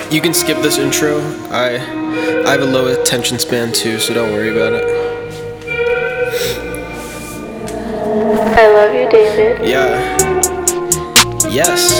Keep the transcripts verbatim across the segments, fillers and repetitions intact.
You can skip this intro. I I have a low attention span too, so don't worry about it. I love you, David. Yeah. Yes.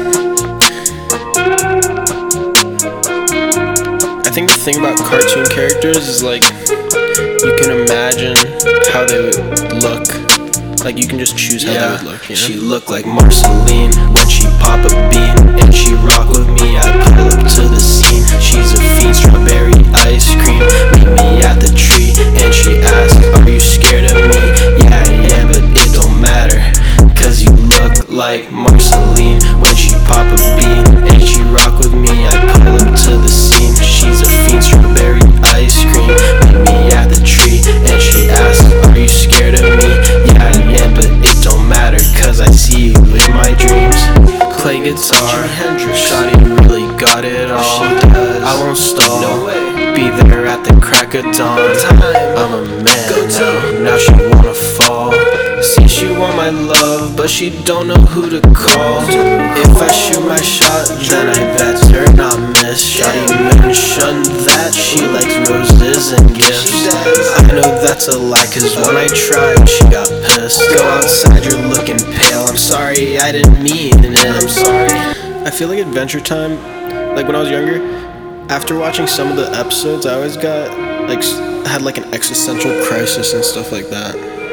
I think the thing about cartoon characters is like you can imagine how they would look. Like you can just choose how Yeah, they would look. You know? she look like Marceline when she pop a bean, and she rock with me. I pull up to the scene. She's a fiend, strawberry ice cream. Meet me at the tree, and she asks, "Are you scared of me?" Yeah, I am, but it don't matter, 'cause you look like Marceline when she pop a bean, and she rock with me. I pull up to the scene. She's a fiend, strawberry ice cream. Meet me at the tree, and she asks, "Are you scared of me?" Yeah, I am, but it don't matter, 'cause I see you in my dreams. Play guitar, Shawty really got it all. I won't stall, be there at the crack of dawn. I'm a man now, now she wanna fall. See, she want my love, but she don't know who to call. If I shoot my shot, then I better not miss. Shawty mentioned that she likes roses and gifts. I know that's a lie, 'cause when I tried, she got pissed. Go outside, you're looking pale. I'm sorry, I didn't mean it. I'm sorry. I feel like Adventure Time, like when I was younger, after watching some of the episodes, I always got like s- had like an existential crisis and stuff like that.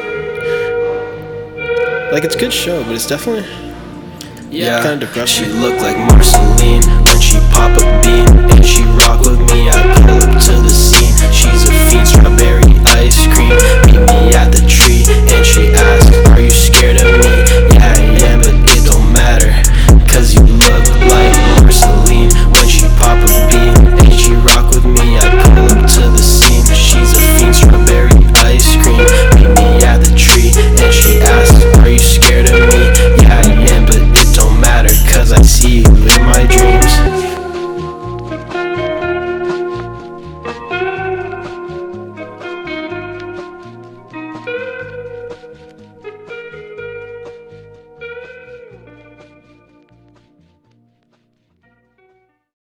Like it's a good show, but it's definitely Yeah, kind of depressing. she look like Marceline when she pop a bean, and she rock with me. I pull up to the scene. She's a fiend, strawberry ice cream. Meet me at the tree, and she asks,